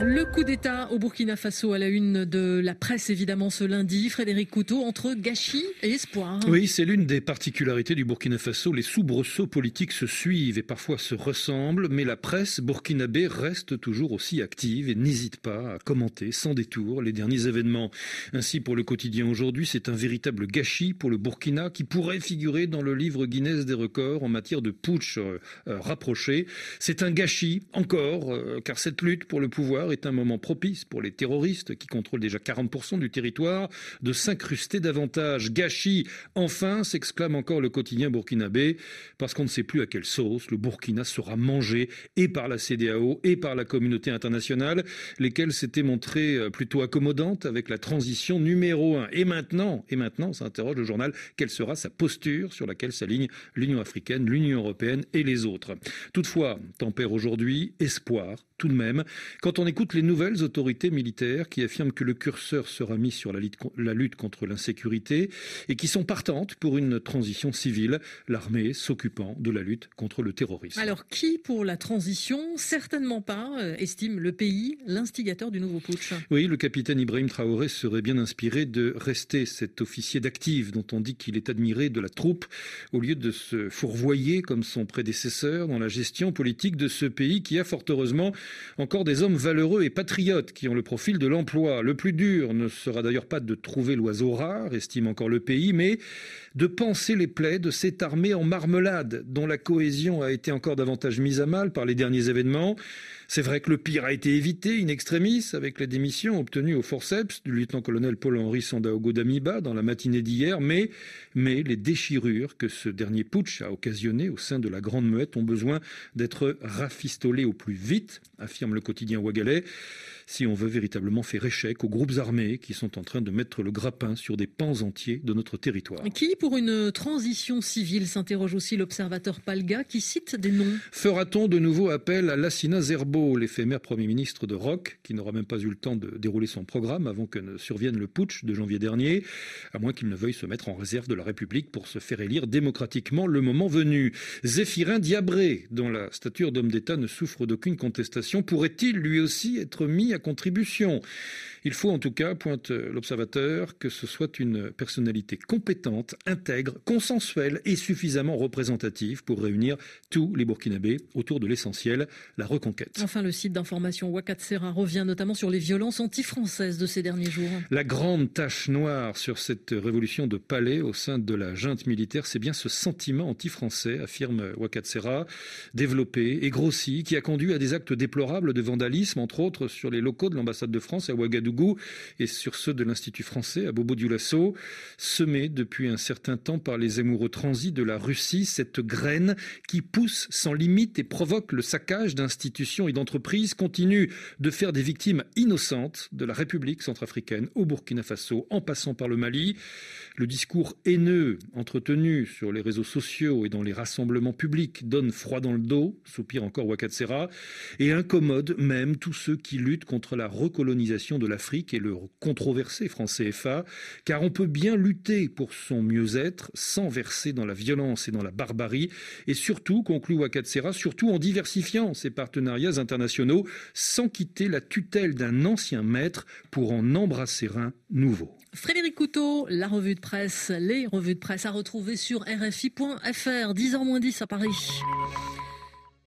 Le coup d'État au Burkina Faso à la une de la presse évidemment ce lundi. Frédéric Couteau, entre gâchis et espoir. Oui, c'est l'une des particularités du Burkina Faso. Les soubresauts politiques se suivent et parfois se ressemblent, mais la presse burkinabé reste toujours aussi active et n'hésite pas à commenter sans détour les derniers événements. Ainsi, pour le quotidien aujourd'hui, c'est un véritable gâchis pour le Burkina qui pourrait figurer dans le livre Guinness des records en matière de putsch rapproché. C'est un gâchis encore, car cette lutte pour le pouvoir est un moment propice pour les terroristes qui contrôlent déjà 40% du territoire de s'incruster davantage. Gâchis, enfin, s'exclame encore le quotidien burkinabé, parce qu'on ne sait plus à quelle sauce le Burkina sera mangé et par la CEDEAO et par la communauté internationale, lesquelles s'étaient montrées plutôt accommodantes avec la transition numéro 1. Et maintenant, s'interroge le journal, quelle sera sa posture sur laquelle s'alignent l'Union africaine, l'Union européenne et les autres. Toutefois, tempère aujourd'hui espoir, tout de même, quand on écoute les nouvelles autorités militaires qui affirment que le curseur sera mis sur la lutte contre l'insécurité et qui sont partantes pour une transition civile, l'armée s'occupant de la lutte contre le terrorisme. Alors qui pour la transition? Certainement pas, estime le pays, l'instigateur du nouveau putsch. Oui, le capitaine Ibrahim Traoré serait bien inspiré de rester cet officier d'active dont on dit qu'il est admiré de la troupe au lieu de se fourvoyer comme son prédécesseur dans la gestion politique de ce pays qui a fort heureusement encore des hommes valeureux et patriotes qui ont le profil de l'emploi. Le plus dur ne sera d'ailleurs pas de trouver l'oiseau rare, estime encore le pays, mais de panser les plaies de cette armée en marmelade dont la cohésion a été encore davantage mise à mal par les derniers événements. C'est vrai que le pire a été évité in extremis avec la démission obtenue au forceps du lieutenant-colonel Paul-Henri Sandaogo Damiba dans la matinée d'hier, mais les déchirures que ce dernier putsch a occasionnées au sein de la Grande Muette ont besoin d'être rafistolées au plus vite, affirme le quotidien ouagalais, si on veut véritablement faire échec aux groupes armés qui sont en train de mettre le grappin sur des pans entiers de notre territoire. Qui, pour une transition civile, s'interroge aussi l'observateur Palga qui cite des noms. Fera-t-on de nouveau appel à Lassina Zerbo, l'éphémère Premier ministre de Roch, qui n'aura même pas eu le temps de dérouler son programme avant que ne survienne le putsch de janvier dernier, à moins qu'il ne veuille se mettre en réserve de la République pour se faire élire démocratiquement le moment venu. Zéphirin Diabré, dont la stature d'homme d'État ne souffre d'aucune contestation, pourrait-il lui aussi être mis à contribution? Il faut en tout cas, pointe l'observateur, que ce soit une personnalité compétente, intègre, consensuelle et suffisamment représentative pour réunir tous les Burkinabés autour de l'essentiel, la reconquête. Enfin, le site d'information Ouakatsera revient notamment sur les violences anti-françaises de ces derniers jours. La grande tache noire sur cette révolution de palais au sein de la junte militaire, c'est bien ce sentiment anti-français, affirme Ouakatsera, développé et grossi, qui a conduit à des actes déplorables de vandalisme, entre autres sur les locaux de l'ambassade de France à Ouagadougou et sur ceux de l'Institut français à Bobo-Dioulasso, semés depuis un certain temps par les amoureux transis de la Russie, cette graine qui pousse sans limite et provoque le saccage d'institutions et d'entreprises continue de faire des victimes innocentes de la République centrafricaine au Burkina Faso, en passant par le Mali. Le discours haineux entretenu sur les réseaux sociaux et dans les rassemblements publics donne froid dans le dos, soupire encore Ouakatsera, et incommode même tous ceux qui luttent contre la recolonisation de l'Afrique et le controversé franc CFA, car on peut bien lutter pour son mieux-être sans verser dans la violence et dans la barbarie, et surtout, conclut Ouakatsera, surtout en diversifiant ses partenariats internationaux sans quitter la tutelle d'un ancien maître pour en embrasser un nouveau. Frédéric Couteau, la revue de presse, les revues de presse à retrouver sur RFI.fr, 10h moins 10 à Paris.